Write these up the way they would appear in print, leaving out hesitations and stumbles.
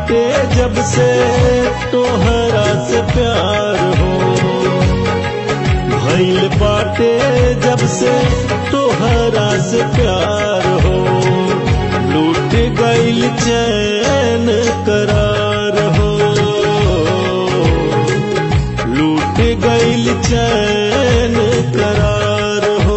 बाटे जब से तोहरा से प्यार हो, भइल बाटे जब से तोहरा से प्यार हो, लूट गइल चैन करार हो, लूट गइल चैन करार हो।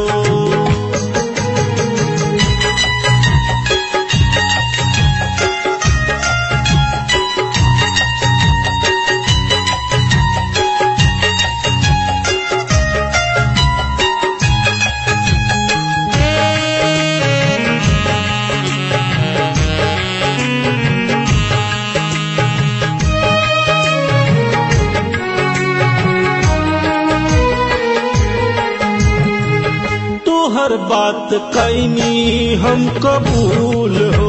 हर बात कैनी हम कबूल हो,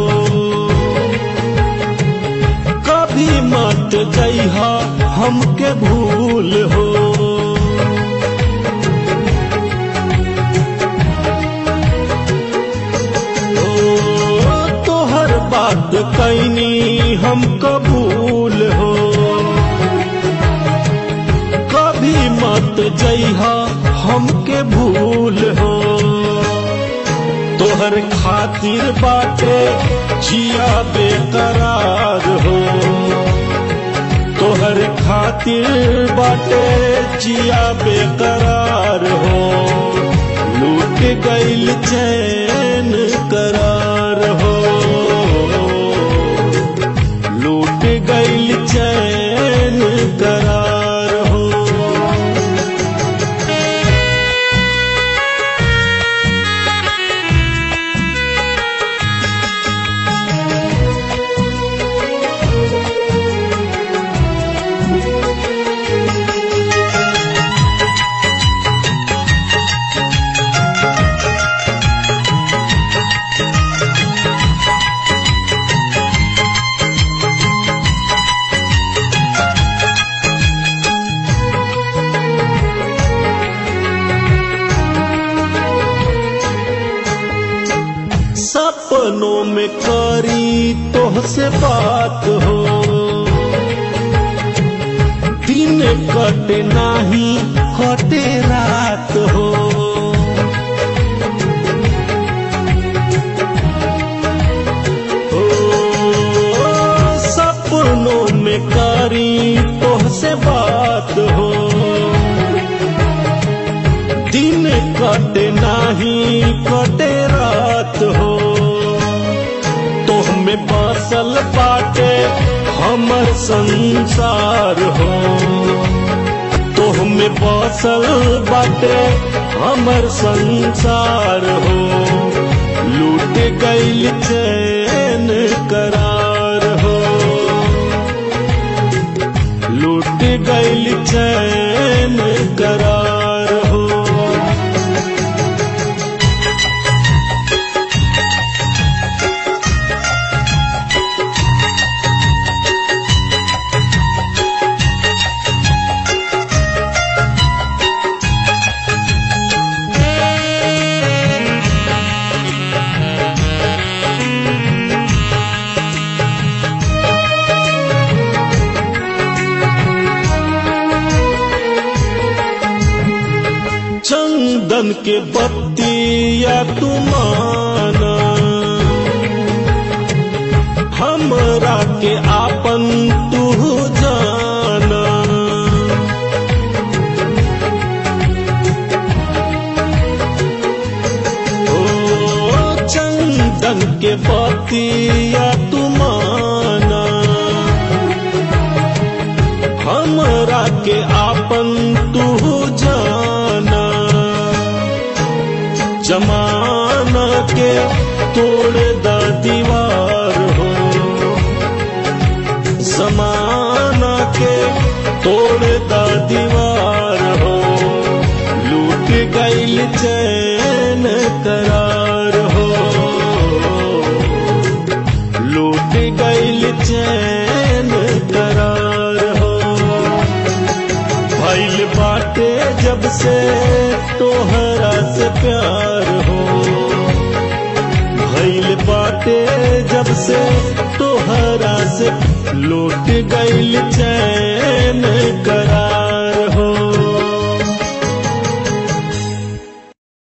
कभी मत जइहा हमके भूल हो, तो हर बात कैनी हम कबूल हो, कभी मत जइहा हमके भूल हो, तोहर खातिर बाटे जिया बेकरार हो, तोहर खातिर बाटे जिया बेकरार हो, लूट गइल चैन करार हो, लूट गइल चैन करार हो। सपनों में करी तोहसे बात हो, दिन कटे नाही कटे रात हो, सपनों में करी तोहसे बात हो, दिन कटे नाही कटे रात हो, तोहमें बसल बाटे हमर संसार हो, तोहमें बसल बाटे हमर संसार हो, लूट गइल चैन करार हो, लूट गइल चैन करार हो। चंदन के बत्तिया तुमाना, हमरा के आपन तू जाना, ओ चंदन के बत्तिया तुमाना, हमरा के आपन तू जाना, जमाना के तोड़ दा दीवार हो, जमाना के तोड़ दा दीवार हो, लूट गइल चैन करार हो, लूट गइल चैन करार हो, भइल बाटे जब से तोहरा से प्यार हो, भइल बाटे जब से तोहरा से लूट गईल चैन करार।